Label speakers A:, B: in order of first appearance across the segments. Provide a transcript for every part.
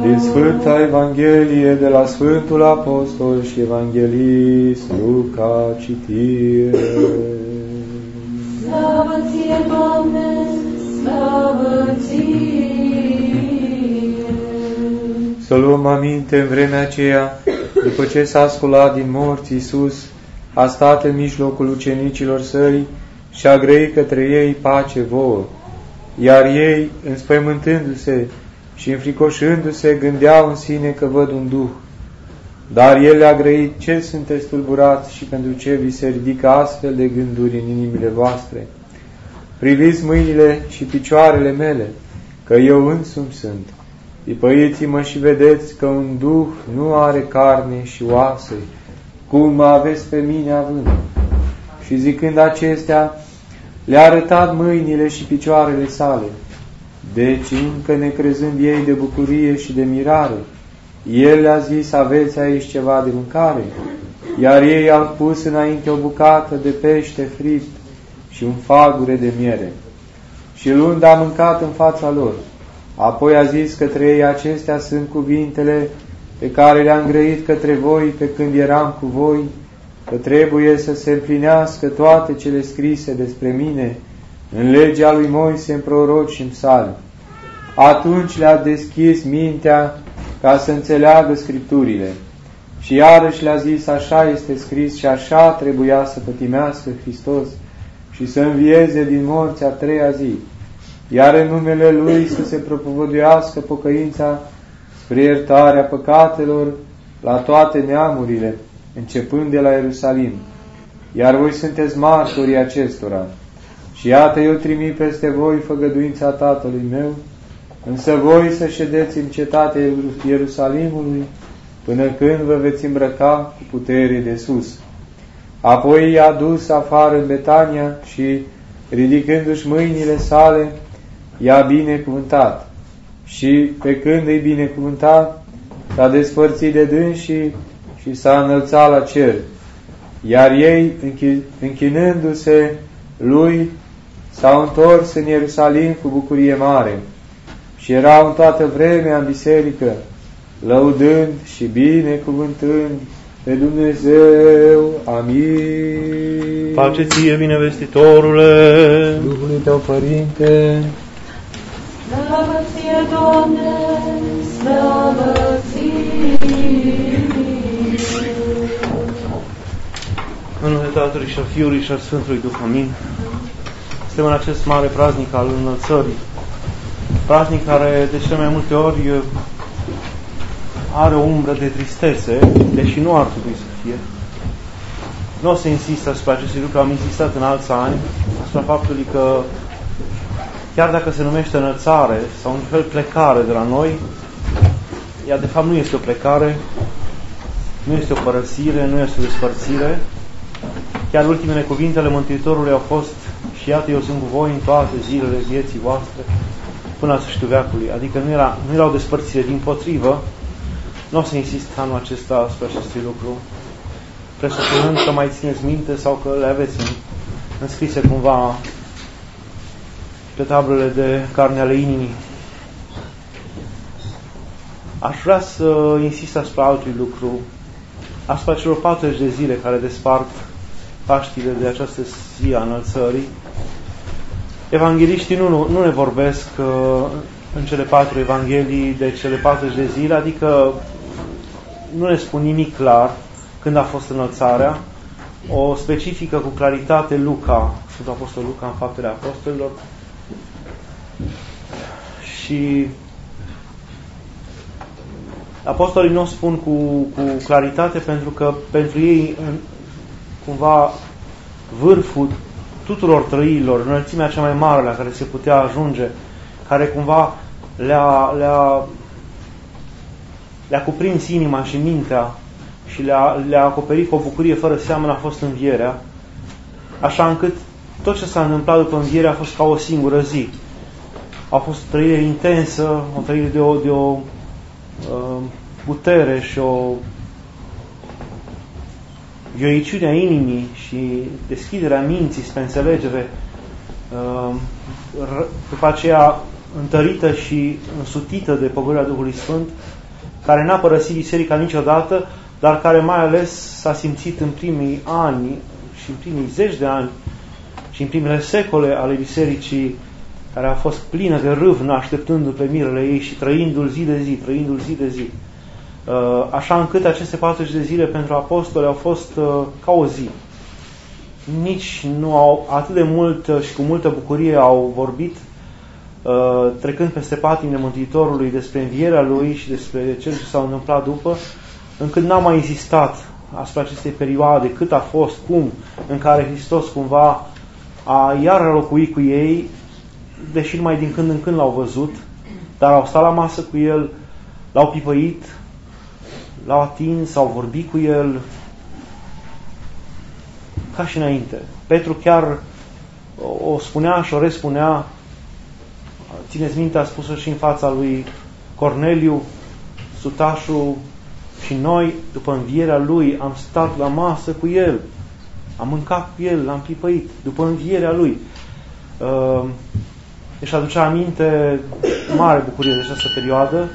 A: Din Sfânta Evanghelie de la Sfântul Apostol și Evanghelist Luca, citire.
B: Slavă ție, Doamne, slavă ție!
A: Să luăm aminte în vremea aceea, după ce s-a sculat din morți, Iisus a stat în mijlocul ucenicilor săi și a grăit către ei pace vouă, iar ei, înspăimântându-se și înfricoșându-se, gândeau în sine că văd un duh. Dar el le-a grăit: ce sunteți tulburați și pentru ce vi se ridică astfel de gânduri în inimile voastre? Priviți mâinile și picioarele mele, că eu însumi sunt. Pipăiți-mă și vedeți că un duh nu are carne și oase, cum mă aveți pe mine având. Și zicând acestea, le-a arătat mâinile și picioarele sale. Deci, încă necrezând ei de bucurie și de mirare, el le-a zis: aveți aici ceva de mâncare? Iar ei au pus înainte o bucată de pește fript și un fagure de miere. Și luând a mâncat în fața lor. Apoi a zis către ei: acestea sunt cuvintele pe care le-am grăit către voi pe când eram cu voi, că trebuie să se împlinească toate cele scrise despre mine în legea lui Moise, în proroci și în psalmi. Atunci le-a deschis mintea ca să înțeleagă Scripturile. Și iarăși le-a zis: așa este scris și așa trebuia să pătimească Hristos și să învieze din morți a treia zi, iar în numele Lui să se propovăduiască pocăința spre iertarea păcatelor la toate neamurile, începând de la Ierusalim. Iar voi sunteți martorii acestora. Și iată, eu trimit peste voi făgăduința Tatălui meu, însă voi să ședeți în cetatea Ierusalimului până când vă veți îmbrăca cu putere de sus. Apoi i-a dus afară în Betania și, ridicându-și mâinile sale, i-a binecuvântat. Și pe când îi binecuvânta, s-a despărțit de dânsii și s-a înălțat la cer. Iar ei, închinându-se lui, s-au întors în Ierusalim cu bucurie mare și erau în toată vremea în biserică, lăudând și binecuvântând pe Dumnezeu. Amin.
C: Pace ție, binevestitorule,
A: Duhului tău, Părinte.
B: Slavă ție, Doamne, slavă ție!
C: în numele Tatălui și al Fiului și al Sfântului Duh. Amin. Suntem în acest mare praznic al înălțării, praznic care de cele mai multe ori are o umbră de tristețe, deși nu ar trebui să fie. Nu o să insist asupra acestui lucru, am insistat în alți ani asupra faptului că chiar dacă se numește înălțare sau un fel plecare de la noi, ea de fapt nu este o plecare, nu este o părăsire, nu este o despărțire. Chiar ultimele cuvinte ale Mântuitorului au fost: și iată, eu sunt cu voi în toate zilele vieții voastre până la sfârșitul veacului. Adică nu era o despărțire, dimpotrivă. Nu o să insist anul acesta asupra acestui lucru, presupunând că mai țineți minte sau că le aveți înscrise cumva pe tablele de carne ale inimii. Aș vrea să insist asupra altui lucru, asupra celor 40 de zile care despart Paștile de această zi a înălțării. Evangheliștii nu ne vorbesc în cele 4 evanghelii de cele 40 de zile, adică nu ne spun nimic clar când a fost înălțarea. O specifică cu claritate Luca, Sfântul Apostol Luca în Faptele Apostolilor. Și apostolii nu o spun cu claritate pentru că pentru ei cumva vârful tuturor trăirilor, înălțimea cea mai mare la care se putea ajunge, care cumva le-a cuprins inima și mintea și le-a acoperit cu o bucurie fără seamăn, a fost învierea, așa încât tot ce s-a întâmplat după înviere a fost ca o singură zi. A fost o trăire intensă, o trăire de o putere și o vioiciune a inimii și deschiderea minții spre înțelegere. După aceea întărită și însutită de pogorârea Duhului Sfânt, care n-a părăsit biserica niciodată, dar care mai ales s-a simțit în primii ani și în primii 10 de ani și în primele secole ale bisericii, care a fost plină de râvnă, așteptându-l pe mirele ei și trăindu-l zi de zi. Așa încât aceste 40 de zile pentru apostoli au fost ca o zi. Nici nu au atât de mult și cu multă bucurie au vorbit, trecând peste patimile Mântuitorului, despre învierea Lui și despre cel ce s-a întâmplat după, încât n-au mai insistat asupra acestei perioade, cât a fost, cum, în care Hristos cumva a iar locuit cu ei, deși numai din când în când l-au văzut, dar au stat la masă cu El, l-au pipăit, l-au atins, au vorbit cu El, ca și înainte. Petru chiar o spunea și o respunea, țineți minte, a spus-o și în fața lui Corneliu, sutașul, și noi, după învierea lui, am stat la masă cu El, am mâncat cu El, l-am pipăit, după învierea lui. Își aducea aminte mare bucurie de această perioadă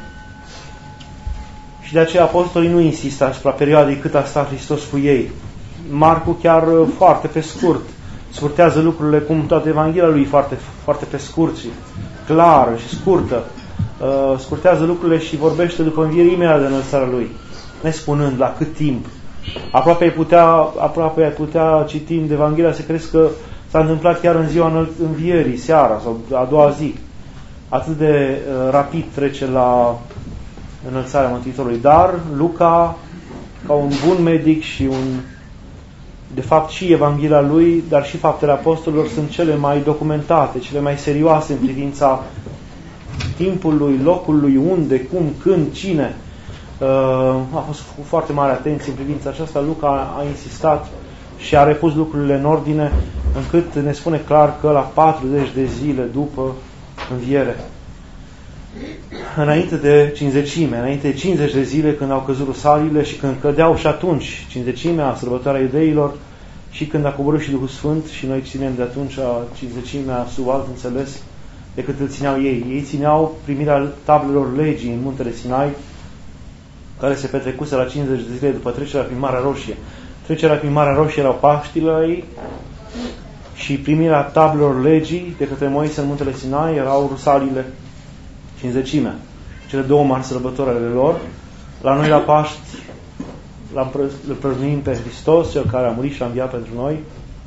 C: și de aceea apostolii nu insistă asupra perioadei cât a stat Hristos cu ei. Marcu chiar foarte pe scurt scurtează lucrurile, cum toată Evanghelia lui foarte, foarte pe scurt și clară și scurtă. Scurtează lucrurile și vorbește după înviere imediat de înălțarea lui, nespunând la cât timp. Aproape ai putea citind Evanghelia să crezi că s-a întâmplat chiar în ziua învierii, seara sau a doua zi. Atât de rapid trece la înălțarea Mântuitorului. Dar Luca, ca un bun medic și de fapt și Evanghelia lui, dar și faptele apostolilor sunt cele mai documentate, cele mai serioase în privința timpului, locului, unde, cum, când, cine. A fost cu foarte mare atenție în privința aceasta. Luca a insistat și a repus lucrurile în ordine, încât ne spune clar că la 40 de zile după înviere, înainte de cinzecime, înainte de 50 de zile, când au căzut rusalile și când cădeau și atunci cinzecimea, sărbătoarea iudeilor, și când a coborât și Duhul Sfânt, și noi ținem de atunci cinzecimea sub alt înțeles decât îl țineau ei. Ei țineau primirea tablelor legii în muntele Sinai, care se petrecuse la 50 de zile după trecerea prin Marea Roșie. Trecerea prin Marea Roșie erau Paștile ei și primirea tablelor legii de către Moise în muntele Sinai erau rusalile, cinzecimea. Cele două mari sărbători ale lor. La noi la Paști îl prăznuim pe Hristos, Cel care a murit și a înviat pentru noi,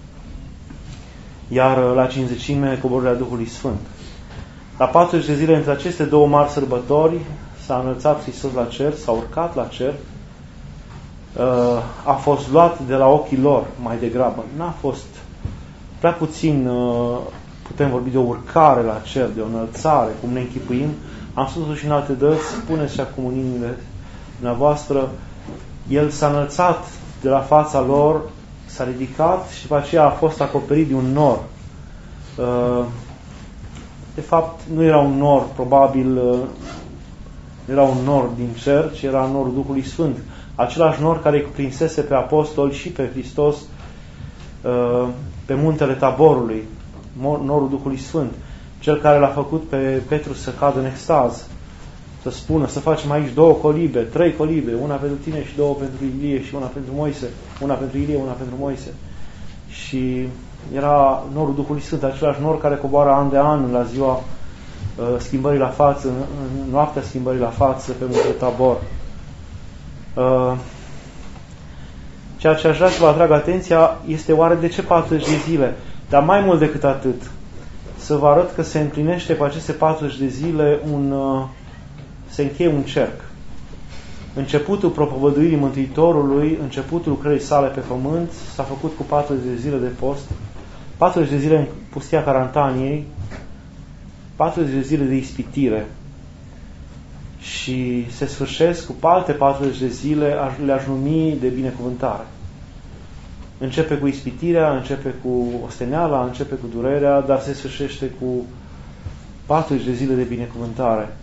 C: iar la cinzecime coborârea Duhului Sfânt. La 40 de zile între aceste două mari sărbători s-a înălțat Hristos la cer, s-a urcat la cer, a fost luat de la ochii lor mai degrabă. N-a fost prea puțin, putem vorbi de o urcare la cer, de o înălțare, cum ne închipuim. Am spus-o și în alte dăți, spuneți și acum în inimile dumneavoastră, El s-a înălțat de la fața lor, s-a ridicat și după aceea a fost acoperit de un nor. De fapt, nu era un nor, probabil nu era un nor din cer, ci era norul Duhului Sfânt. Același nor care îi cuprinsese pe apostoli și pe Hristos pe muntele Taborului, norul Duhului Sfânt. Cel care l-a făcut pe Petru să cadă în extaz, să spună, să facem aici 2 colibe, 3 colibe, una pentru tine și 2 pentru Ilie și una pentru Moise, una pentru Ilie, una pentru Moise. Și era norul Duhului Sfânt, același nor care coboară an de an la ziua schimbării la față, în noaptea schimbării la față pe muntele Tabor. Ceea ce aș vrea să vă atrag atenția este oare de ce 40 de zile? Dar mai mult decât atât, să vă arăt că se împlinește cu aceste 40 de zile se încheie un cerc. Începutul propovăduirii Mântuitorului, începutul lucrării sale pe pământ, s-a făcut cu 40 de zile de post, 40 de zile în pustia Carantaniei, 40 de zile de ispitire și se sfârșesc cu alte 40 de zile, le-aș numi de binecuvântare. Începe cu ispitirea, începe cu osteneala, începe cu durerea, dar se sfârșește cu 40 de zile de binecuvântare.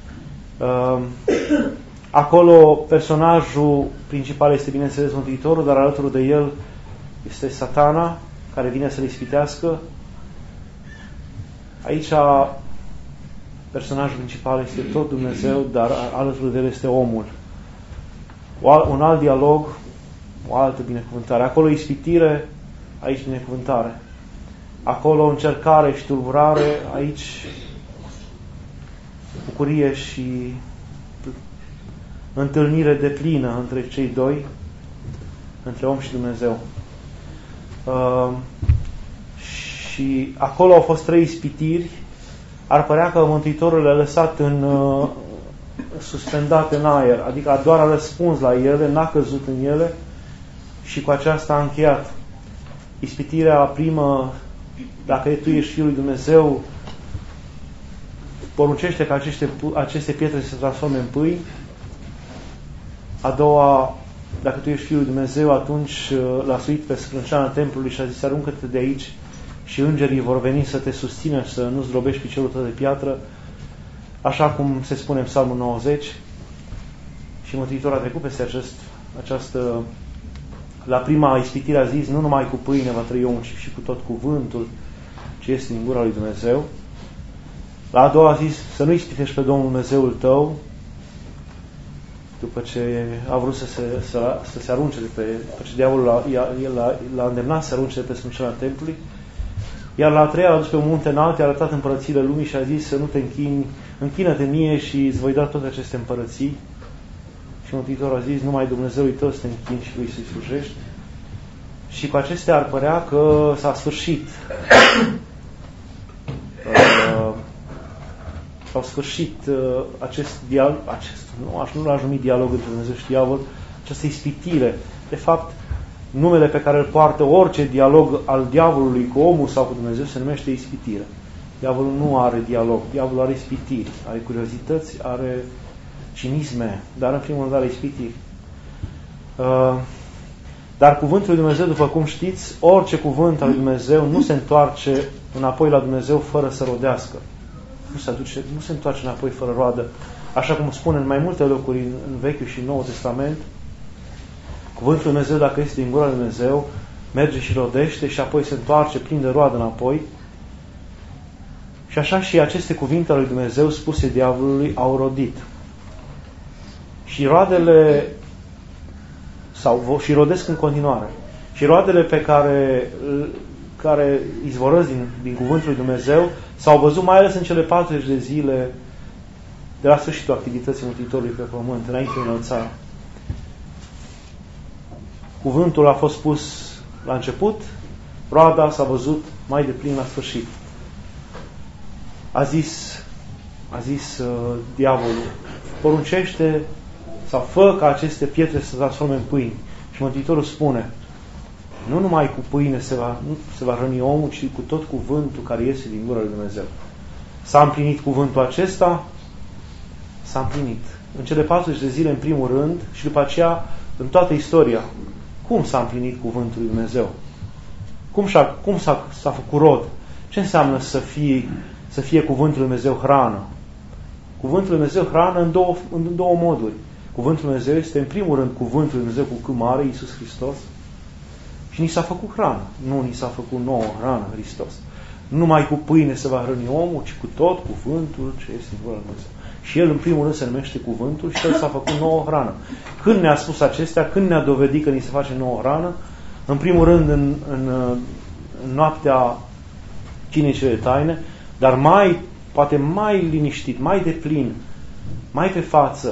C: Acolo personajul principal este, bineînțeles, Mântuitorul, dar alături de el este Satana, care vine să-l ispitească. Aici personajul principal este tot Dumnezeu, dar alături de el este omul. Un alt dialog, o altă binecuvântare. Acolo ispitire, aici binecuvântare. Acolo încercare și tulburare, aici bucurie și întâlnire deplină între cei doi, între om și Dumnezeu. Și acolo au fost 3 ispitiri. Ar părea că Mântuitorul le-a lăsat suspendate în aer, adică doar a răspuns la ele, n-a căzut în ele și cu aceasta a încheiat. Ispitirea primă, dacă tu ești Fiul lui Dumnezeu, poruncește ca aceste pietre să se transforme în pâini. A doua, dacă tu ești Fiul lui Dumnezeu, atunci l-a suit pe scrânceana templului și a zis: aruncă-te de aici și îngerii vor veni să te susțină și să nu zdrobești piciorul tău de piatră, așa cum se spune în Psalmul 90. Și Mântuitorul a trecut peste această la prima ispitire a zis: nu numai cu pâine va trăi omul, ci și cu tot cuvântul ce este din gura lui Dumnezeu. La a doua a zis: să nu ispitești pe Domnul Dumnezeul tău, după ce a vrut să se arunce după ce diavolul l-a îndemnat să se arunce de pe scrânceana templului. Iar la a treia l-a dus pe un munte înalt, i-a arătat împărățiile lumii și a zis: să nu te închini, închină-te mie și îți voi da toate aceste împărății. Și Mântuitorul a zis: numai Dumnezeului tău să te închini și lui să-i slujești. Și cu acestea ar părea că s-a sfârșit. S-au sfârșit nu l-aș numi dialog între Dumnezeu și diavol, această ispitire. De fapt, numele pe care îl poartă orice dialog al diavolului cu omul sau cu Dumnezeu se numește ispitire. Diavolul nu are dialog, diavolul are ispitiri, are curiozități, are cinisme, dar în primul rând are ispitiri. Dar cuvântul lui Dumnezeu, după cum știți, orice cuvânt al lui Dumnezeu nu se întoarce înapoi la Dumnezeu fără să rodească. Nu se întoarce înapoi fără roadă. Așa cum spune în mai multe locuri în Vechiul și Noul Testament, cuvântul lui Dumnezeu, dacă este din gura lui Dumnezeu, merge și rodește și apoi se întoarce plin de roadă înapoi. Și așa și aceste cuvinte ale lui Dumnezeu spuse diavolului au rodit. Și roadele și rodesc în continuare. Și roadele pe care izvorăsc din cuvântul lui Dumnezeu s-au văzut mai ales în cele 40 de zile de la sfârșitul activității Mântuitorului pe pământ, înainte de înălțare. Cuvântul a fost pus la început, roada s-a văzut mai deplin la sfârșit. A zis diavolul: poruncește sau fă ca aceste pietre să se transforme în pâini. Și Mântuitorul spune: nu numai cu pâine se va hrăni omul, ci cu tot cuvântul care iese din gura lui Dumnezeu. S-a împlinit cuvântul acesta? S-a împlinit. În cele 40 de zile, în primul rând, și după aceea, în toată istoria. Cum s-a împlinit cuvântul lui Dumnezeu? Cum s-a făcut rod? Ce înseamnă să fie cuvântul lui Dumnezeu hrană? Cuvântul lui Dumnezeu hrană în două moduri. Cuvântul lui Dumnezeu este, în primul rând, cuvântul lui Dumnezeu cu C mare, Iisus Hristos. Și ni s-a făcut hrană. Nu ni s-a făcut nouă hrană, Hristos. Nu numai cu pâine se va hrăni omul, ci cu tot cuvântul ce este în gura lui Dumnezeu. Și El, în primul rând, se numește cuvântul și El s-a făcut nouă hrană. Când ne-a spus acestea, când ne-a dovedit că ni se face nouă hrană? În primul rând, în noaptea Cinei cele taine, dar poate mai liniștit, mai deplin, mai pe față,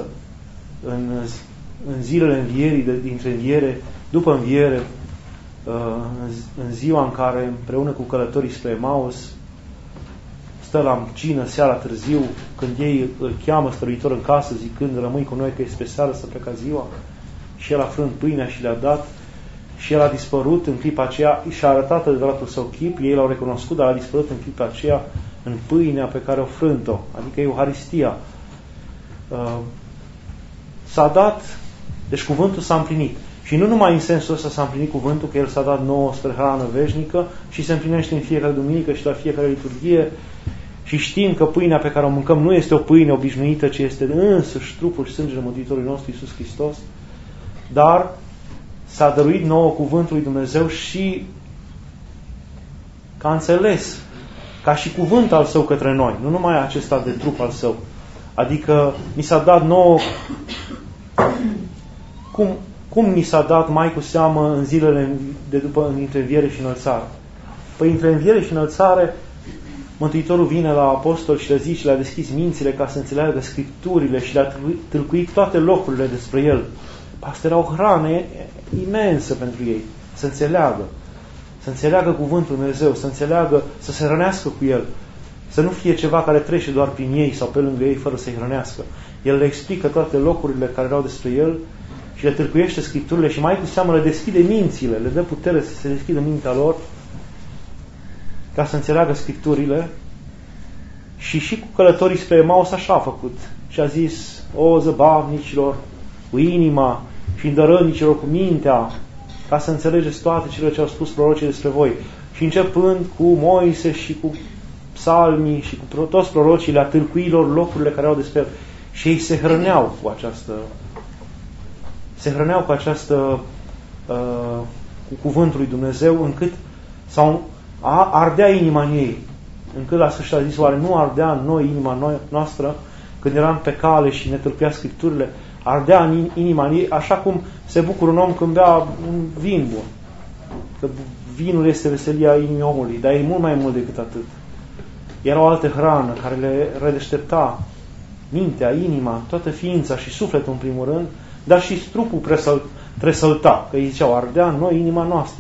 C: în zilele învierii, dintre înviere, după înviere, în ziua în care, împreună cu călătorii spre Emaus, stă la cină seara târziu, când ei îl cheamă stăruitor în casă, zicând: rămâi cu noi că e spre seară să pleca ziua. Și el a frânt pâinea și le-a dat și el a dispărut în clipa aceea și a arătat adevăratul său chip. Ei l-au recunoscut, dar a dispărut în clipa aceea în pâinea pe care o frânt-o, adică Euharistia. S-a dat, deci cuvântul s-a împlinit. Și nu numai în sensul ăsta s-a împlinit cuvântul, că El s-a dat nouă spre hrană veșnică și se împlinește în fiecare duminică și la fiecare liturghie. Și știm că pâinea pe care o mâncăm nu este o pâine obișnuită, ci este însuși trupul și sângele Mântuitorului nostru Iisus Hristos. Dar s-a dăruit nouă cuvântul lui Dumnezeu și că a înțeles ca și cuvânt al Său către noi, nu numai acesta de trup al Său. Adică ni s-a dat nouă, cum ni s-a dat mai cu seamă în zilele de după între înviere și înălțare? Păi între înviere și înălțare, Mântuitorul vine la apostol și le zice, le-a deschis mințile ca să înțeleagă Scripturile și le-a tâlcuit toate locurile despre El. Asta era o hrană imensă pentru ei, să înțeleagă cuvântul Dumnezeu, să înțeleagă, să se hrănească cu El, să nu fie ceva care trece doar prin ei sau pe lângă ei fără să-i hrănească. El le explică toate locurile care erau despre El și le tâlcuiește Scripturile și mai cu seamă le deschide mințile, le dă putere să se deschidă mintea lor ca să înțeleagă Scripturile. Și cu călătorii spre Emaus așa a făcut. Și a zis, o zăbavnicilor, cu inima și îndărănicilor cu mintea, ca să înțelegeți toate cele ce au spus prorocii despre voi. Și începând cu Moise și cu psalmii și cu toți prorocii, le-a tâlcuit lor locurile care au despre El. Și ei se hrăneau cu cu cuvântul lui Dumnezeu, încât ardea inima în ei. Încât la sfârșit a zis, oare nu ardea în noi inima noastră când eram pe cale și ne tâlcuia Scripturile? Ardea în inima în ei, așa cum se bucură un om când bea un vin bun. Că vinul este veselia inimii omului, dar e mult mai mult decât atât. Era o altă hrană care le redeștepta mintea, inima, toată ființa și sufletul în primul rând, dar și trupul tresălta, că ei ziceau, ardea în noi inima noastră.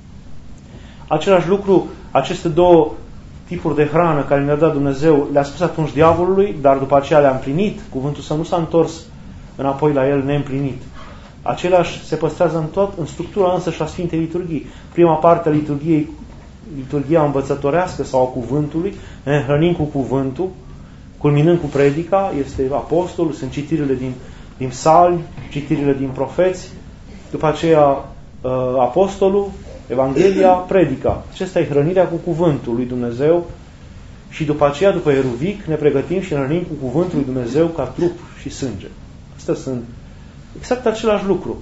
C: Același lucru, aceste două tipuri de hrană care ne-a dat Dumnezeu, le-a spus atunci diavolului, dar după aceea le-a împlinit. Cuvântul Său nu s-a întors înapoi la el neîmplinit. Același se păstrează în structura însă și a Sfintei Liturghii. Prima parte a liturghiei, liturghia învățătorească sau a cuvântului, ne hrănim cu cuvântul, culminând cu predica, este apostolul, sunt citirile din psalmi, citirile din profeți, după aceea apostolul, Evanghelia, predica. Acesta e hrănirea cu cuvântul lui Dumnezeu și după aceea, după eruvic, ne pregătim și ne hrănim cu cuvântul lui Dumnezeu ca trup și sânge. Astea sunt exact același lucru.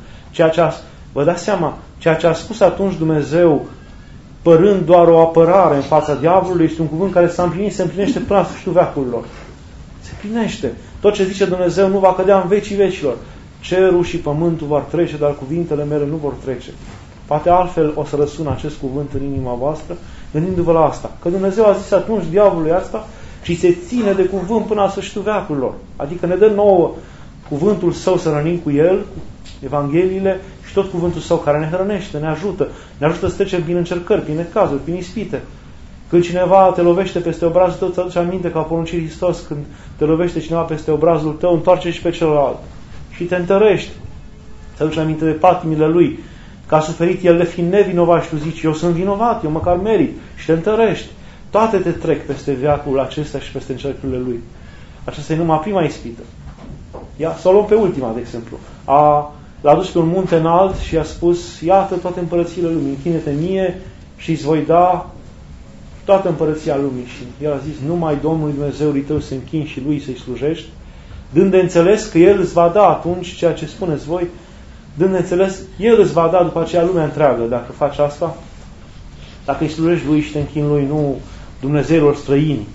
C: Vă dați seama, ceea ce a spus atunci Dumnezeu, părând doar o apărare în fața diavolului, este un cuvânt care s-a împlinit, se împlinește până la sfârșitul veacurilor. Se împlinește. Tot ce zice Dumnezeu nu va cădea în vecii vecilor. Cerul și pământul vor trece, dar cuvintele mele nu vor trece. Poate altfel o să răsună acest cuvânt în inima voastră, gândindu-vă la asta. Că Dumnezeu a zis atunci diavolului asta și se ține de cuvânt până la sfârșitul veacurilor. Adică ne dă nouă cuvântul Său să rănim cu El, cu Evangheliile și tot cuvântul Său care ne hrănește, ne ajută să trecem prin încercări, prin necazuri, prin ispite. Când cineva te lovește peste obrazul tău, ți-aduce aminte ca poruncit Hristos, când te lovește cineva peste obrazul tău, întoarce și pe celălalt și te întărești. Ți-aduce aminte de patimile lui, că a suferit el de fiind nevinovat și tu zici, eu sunt vinovat, eu măcar merit și te întărești. Toate te trec peste veacul acesta și peste încercările lui. Aceasta e numai prima ispită. Să o luăm pe ultima, de exemplu. L-a dus pe un munte înalt și a spus, iată toate împărățiile lumii, închine-te mie și îți voi da toată împărăția lumii. Și el a zis, numai Domnului Dumnezeului tău să închini și lui să-i slujești, dând de înțeles că el îți va da atunci ceea ce spuneți voi, dând de înțeles, el îți va da după aceea lumea întreagă, dacă faci asta, dacă îi slujești lui și te închini lui, nu dumnezeilor străini,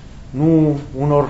C: nu unor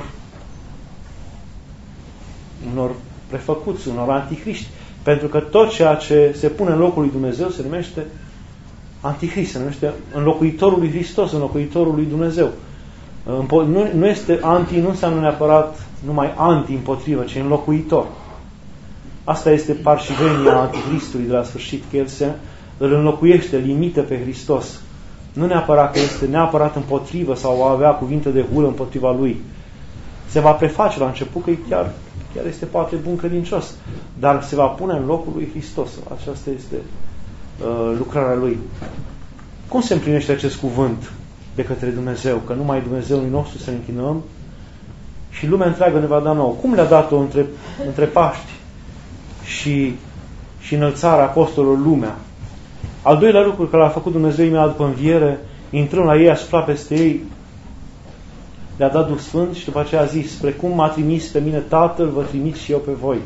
C: prefăcuți, unor anticriști, pentru că tot ceea ce se pune în locul lui Dumnezeu se numește anticrist, se numește înlocuitorul lui Hristos, înlocuitorul lui Dumnezeu. Nu este anti, nu înseamnă neapărat numai anti împotrivă, ci înlocuitor. Asta este parșivenia anticristului de la sfârșit, că el îl înlocuiește, îl imită pe Hristos. Nu neapărat că este neapărat împotrivă sau va avea cuvinte de hulă împotriva lui. Se va preface la început că chiar este poate bun credincios, dar se va pune în locul lui Hristos. Aceasta este lucrarea lui. Cum se împlinește acest cuvânt de către Dumnezeu? Că numai Dumnezeului nostru să ne închinăm și lumea întreagă ne va da nouă. Cum le-a dat-o între Paști și înălțarea apostolilor lumea? Al doilea lucru care l-a făcut Dumnezeu imediat după înviere, intrând la ei, asupra peste ei, le-a dat Duh Sfânt și după aceea a zis, precum m-a trimis pe mine Tatăl, vă trimit și eu pe voi.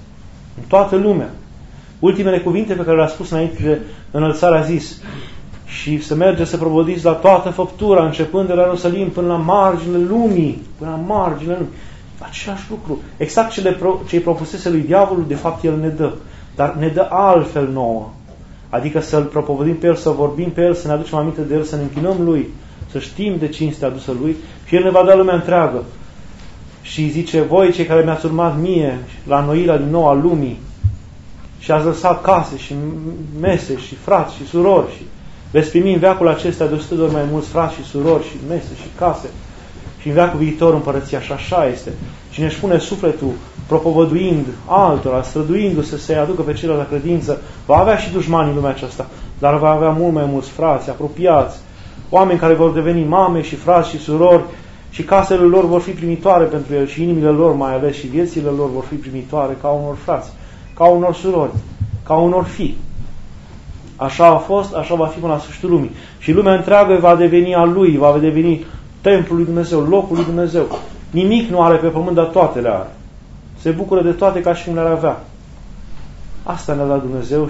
C: În toată lumea. Ultimele cuvinte pe care le-a spus înainte de înălțare a zis, și să mergeți să propovăduiți la toată făptura, începând de la Ierusalim până la marginile lumii, același lucru. Exact ce-i propusese lui diavolul, de fapt el ne dă. Dar ne dă altfel nouă. Adică să-L propovădim pe El, să vorbim pe El, să ne aducem aminte de El, să ne închinăm Lui, să știm de cinstea adusă Lui și El ne va da lumea întreagă. Și zice, voi cei care mi-ați urmat mie la înnoirea din nou a lumii și ați lăsat case și mese și frați și surori și veți primi în veacul acesta de 100 de ori mai mulți frați și surori și mese și case și în veacul viitor împărăția și așa este. Cine își pune sufletul propovăduind altora, străduindu-se să-i aducă pe ceilalți la credință, va avea și dușmani în lumea aceasta, dar va avea mult mai mulți frați, apropiați, oameni care vor deveni mame și frați și surori și casele lor vor fi primitoare pentru el și inimile lor mai ales și viețile lor vor fi primitoare ca unor frați, ca unor surori, ca unor fii. Așa a fost, așa va fi până la sfârșitul lumii. Și lumea întreagă va deveni a Lui, va deveni templul lui Dumnezeu, locul lui Dumnezeu. Nimic nu are pe pământ, dar toate le are. Se bucură de toate ca și cum le-ar avea. Asta ne-a dat Dumnezeu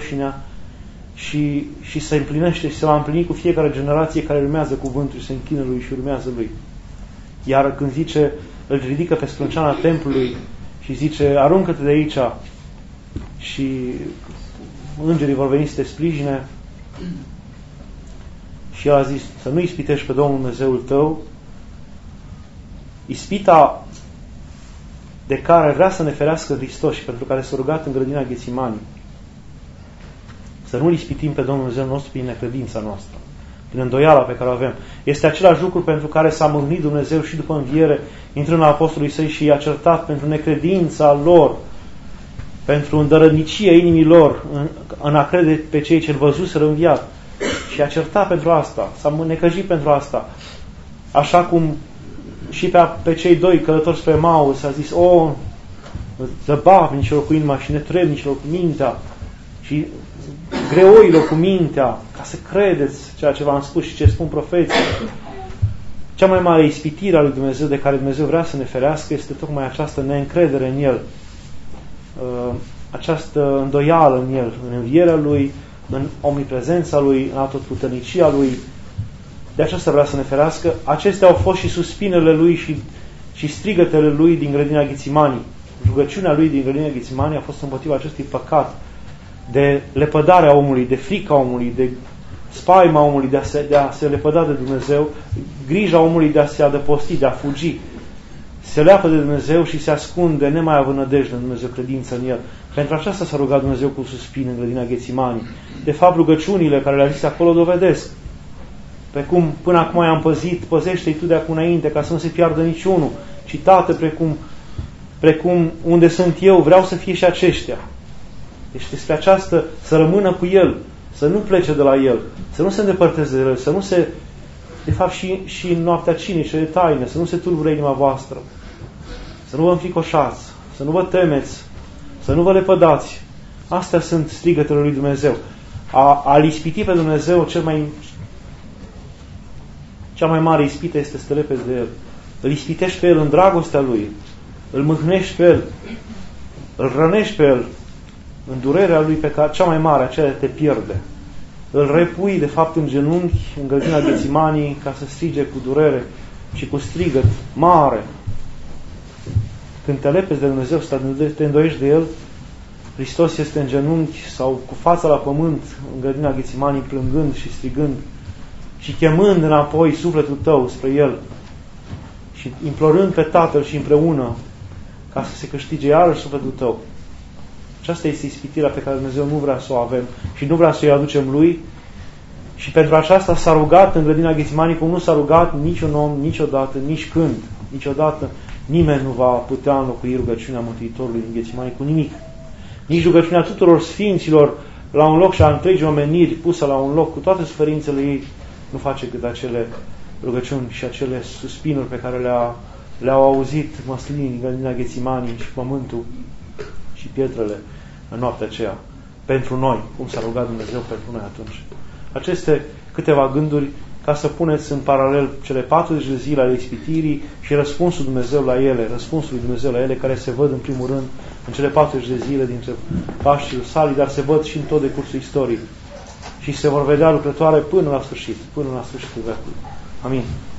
C: și se împlinește și se va împlini cu fiecare generație care urmează cuvântul și se închină Lui și urmează Lui. Iar când zice, îl ridică pe sprânceana templului și zice, aruncă-te de aici și îngerii vor veni să te sprijine, și el a zis să nu ispitești pe Domnul Dumnezeul tău, ispita de care vrea să ne ferească Hristos și pentru care s-a rugat în grădina Ghețimani. Să nu-L ispitim pe Domnul Dumnezeu nostru prin necredința noastră, prin îndoiala pe care o avem. Este același lucru pentru care s-a mâhnit Dumnezeu și după înviere, intrând la apostolii săi și i-a certat pentru necredința lor, pentru îndărădnicia inimii lor, în a crede pe cei ce-L văzuseră înviat. Și a certat pentru asta, s-a necăjit pentru asta. Așa cum și pe cei 2 călători spre Emaus a zis, zăbavnicilor cu inima și netrebnicilor cu mintea și greoilor cu mintea, ca să credeți ceea ce v-am spus și ce spun profeții. Cea mai mare ispitire a lui Dumnezeu de care Dumnezeu vrea să ne ferească este tocmai această neîncredere în El, această îndoială în El, în învierea Lui, în omniprezența Lui, în atotputernicia Lui. De aceasta vrea să ne ferească. Acestea au fost și suspinele Lui și strigătele Lui din grădina Ghețimani. Rugăciunea Lui din grădina Ghețimani a fost împotriva acestui păcat de lepădarea omului, de frica omului, de spaima omului, de a se lepăda de Dumnezeu, grija omului de a se adăposti, de a fugi. Se leapă de Dumnezeu și se ascunde, nemai având nădejde în Dumnezeu, credință în El. Pentru aceasta s-a rugat Dumnezeu cu suspin în grădina Ghețimani. De fapt, rugăciunile care le-a zis acolo dovedesc. Pe cum până acum i-am păzit, păzește-i Tu de acum înainte, ca să nu se piardă niciunul. Ci, Tată, precum unde sunt eu, vreau să fie și aceștia. Deci despre aceasta, să rămână cu El, să nu plece de la El, să nu se îndepărteze de El, să nu se, de fapt și în noaptea cinei, cele taine, să nu se tulbure inima voastră, să nu vă înfricoșați, să nu vă temeți, să nu vă lepădați. Astea sunt strigătele lui Dumnezeu. A-L ispiti pe Dumnezeu, cea mai mare ispită este să te lepezi de El. Îl ispitești pe El în dragostea Lui, îl mâhnești pe El, îl rănești pe El în durerea Lui pe care cea mai mare, aceea te pierde. Îl repui, de fapt, în genunchi, în grădina Ghețimanii, ca să strige cu durere și cu strigăt mare. Când te lepezi de Dumnezeu, să te îndoiești de El, Hristos este în genunchi sau cu fața la pământ în grădina Ghețimanii, plângând și strigând și chemând înapoi sufletul tău spre El și implorând pe Tatăl și împreună ca să se câștige iarăși sufletul tău. Aceasta este ispitirea pe care Dumnezeu nu vrea să o avem și nu vrea să o aducem Lui. Și pentru aceasta s-a rugat în grădina Ghețimanii cum nu s-a rugat niciun om, niciodată, nici când, niciodată. Nimeni nu va putea înlocui rugăciunea Mântuitorului din Ghețimanii cu nimic. Nici rugăciunea tuturor sfinților la un loc și a întregii omeniri pusă la un loc cu toate suferințele ei nu face cât acele rugăciuni și acele suspinuri pe care le-au auzit măslinii din grădina Ghețimanii și pământul și pietrele în noaptea aceea pentru noi, cum s-a rugat Dumnezeu pentru noi atunci. Aceste câteva gânduri ca să puneți în paralel cele 40 de zile ale ispitirii și răspunsul Dumnezeu la ele, răspunsul lui Dumnezeu la ele, care se văd în primul rând în cele 40 de zile dintre Paști și Rusalii, dar se văd și în tot decursul istoriei. și se vor vedea lucrătoare până la sfârșit, până la sfârșitul veacului. Amin.